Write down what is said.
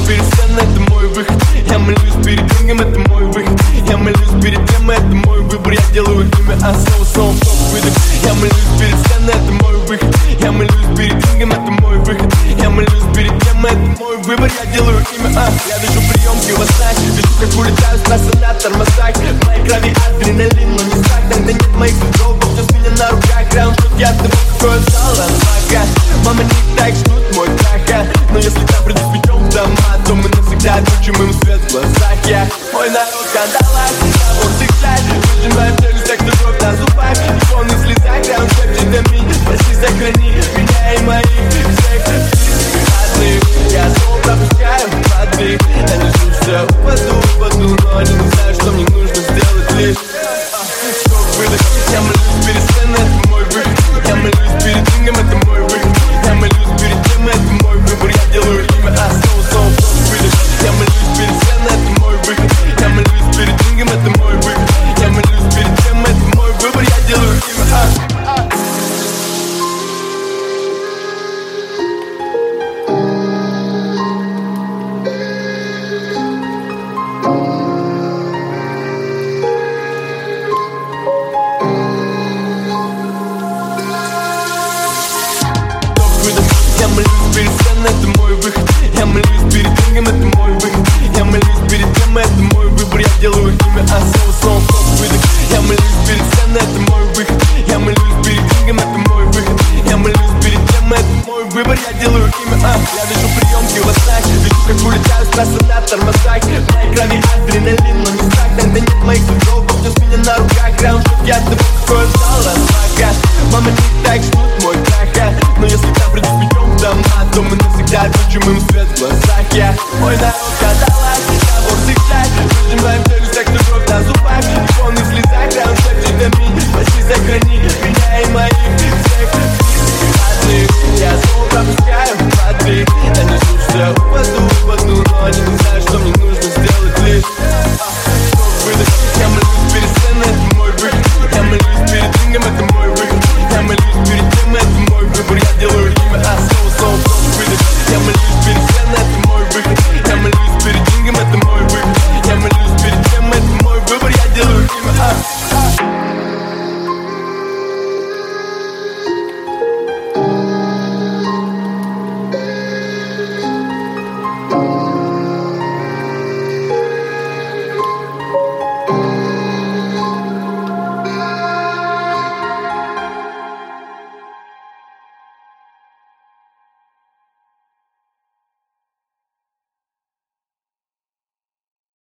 перед сценой, это мой выход. Я молюсь перед рингом, это мой выход. Я молюсь перед темой, это мой выбор. Я делаю имя, а снова выдох. Я молюсь перед сценой, это мой выход. Я молюсь перед рингом, это мой выход. Я молюсь перед темой, это мой выбор. Я делаю имя, я вижу приемки во снах. Вижу, как улетают с трассы на тормозах. В моей крови адреналин, но не страх. Тогда нет моих сугробов, все с меня на руках. Раунд, я от того, какое зало мака. Мама не так ждут мой крах. Но если там придут с мечом дома, то мы навсегда отключим им свет в глазах. Я мой народ кандалах, вот зигзаг. Выжимаем челюсть, так что кровь на зубах. И полный слезах, раунд шепчет аминь. Прости, сохрани меня и моих всех родных. Я снова пропускаю воды. Я лежу, все упаду, но они не знают, что мне нужно сделать лишь. Выдох. Я молюсь перед сценой, это мой выход. Я молюсь перед рингом, это мой выход. Я молюсь перед темой, это мой выбор. Я делаю имя, а снова выдох. Я молюсь перед сценой, это мой выход. Я молюсь перед рингом, это мой выход. Я молюсь перед темой, это мой выбор. Я делаю имя, Я молюсь перед сценой, это мой выход. Я молюсь перед рингом, это мой выход. Я молюсь перед темой, это мой выбор. Я делаю имя, а снова выдох. Я молюсь перед сценой, это мой выход. Я молюсь перед рингом, это мой выход. Я молюсь перед темой, это мой выбор. Я делаю имя, я вижу приемки во снах. Вижу, как улетают с трассы на тормозах. В моей крови адреналин, но не страх. Тогда нет моих сугробов, все с меня на руках. Раунд, я от того, какое зало мака. Мама не так ждут мой крах. Но если там придут с мечом дома, то мы навсегда отключим им свет в глазах. Я мой народ